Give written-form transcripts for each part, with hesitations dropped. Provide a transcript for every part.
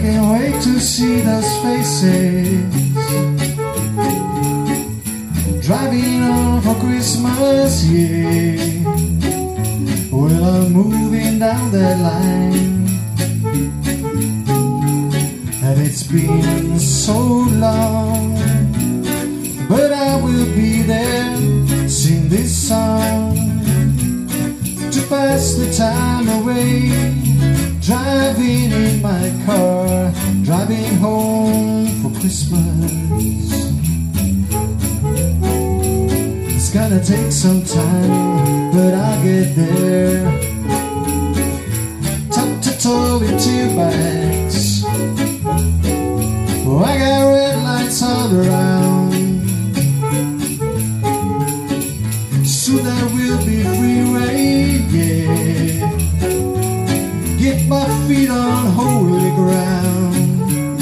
can't wait to see those faces driving home for Christmas, yeah. Well, I'm moving down that line, and it's been so long, but I will be there, sing this song to pass the time away, driving in my car, driving home for Christmas. It's gonna take some time, but I'll get there, top to toe with two bikes. Oh, I got red lights all around, soon there will be freeway, yeah. Get my feet on holy ground,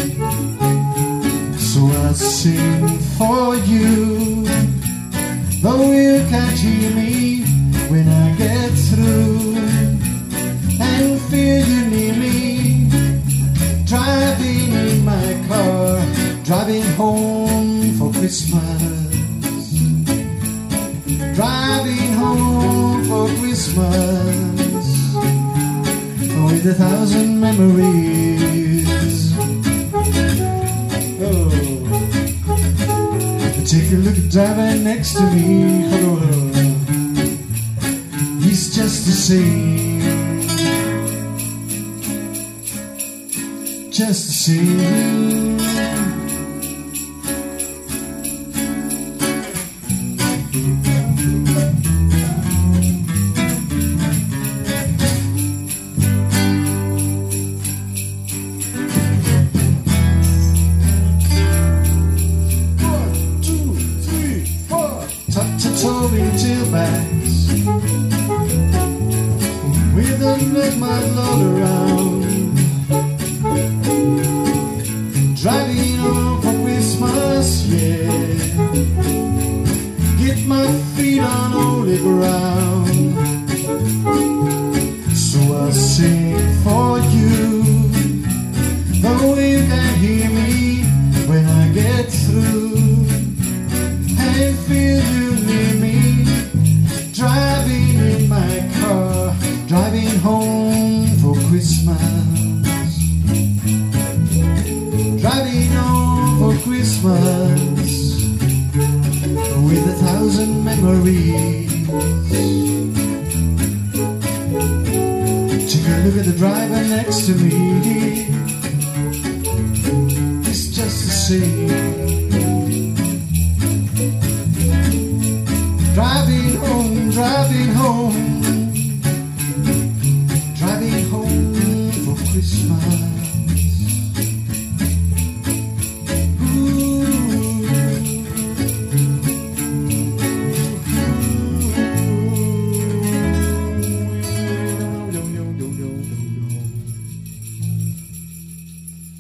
so I'll sing for you, though you can't hear me when I get through, and feel you near me, driving in my car, driving home for Christmas. Driving home for Christmas with 1,000 memories. Oh, take a look at the driver next to me. Oh, he's just the same, just the same. Towing tailbacks with the red mud all around, driving home for Christmas, yeah. Get my feet on holy ground, so I'll sing for you, though you can't hear me when I get through, and feel you near me, driving in my car, driving home for Christmas. Driving home for Christmas with 1,000 memories. Take a look at the driver next to me, it's just the same. Driving home, driving home, driving home for Christmas.